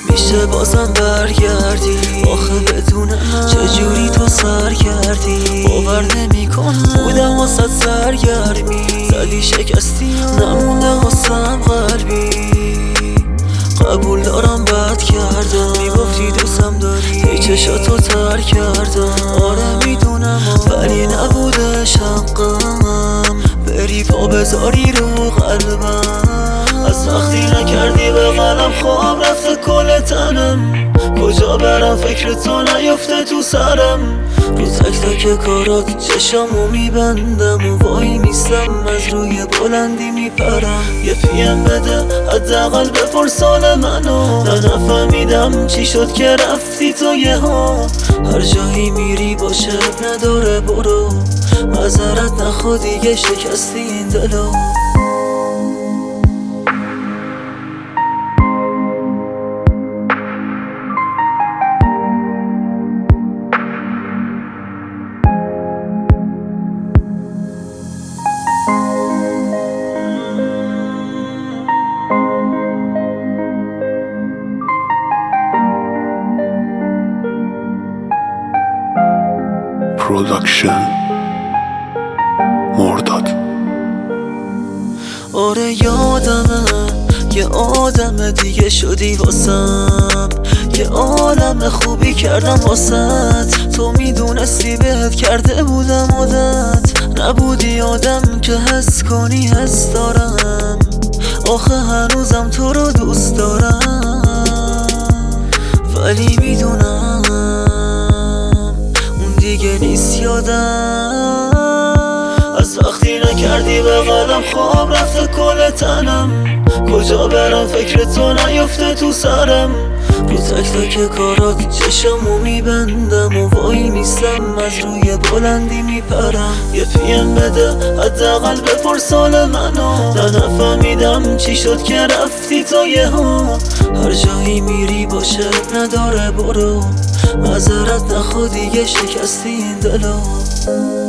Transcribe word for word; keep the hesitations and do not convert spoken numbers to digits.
میشه بازم برگردی؟ آخه بدون من چجوری تو سر کردی؟ باور نمیکنم بودم واسه سرگرمی، زدی شکستی نمونده واسم قلبی. قبول دارم بد کردم، میگفتی دوستم داری، ای چشاتو تر کردم. آره میدونم ولی نبودش حقم، بری پا بذاری رو قلبم. از وقتی نکردی به قلم خواب رفته کل تنم، کجا برم فکر تو نیفته تو سرم. رو تک تک کارات چشامو میبندم و وای میستم از روی بلندی میپرم. یه پیم بده حداقل بپرس حال منو، نه نفهمیدم چی شد که رفتی تو یهو. هر جایی میری باشه نداره برو، معذرت نخوا دیگه شکستی این دلو. پروداکشن مرداد. آره یادمه یه آدم دیگه شدی واسم، یه عالم خوبی کردم واسط. تو میدونستی بهت کرده بودم عادت، نبودی آدم که حس کنی حس دارم. آخه هنوزم تو رو دوست دارم، ولی میدونم اون دیگه نیست یادم. از وقتی نکردی به قلم خواب رفته کل تنم، کجا برم فکر تو نیفته تو سرم. رو تک تک کارات چشامو میبندم و وای میستم از روی بلندی میپرم. یه پیم بده حداقل بپرس حال منو، نه نفهمیدم چی شد که رفتی تو یهو. هر جایی میری باشه نداره برو، معذرت نخوا دیگه شکستی این دلو.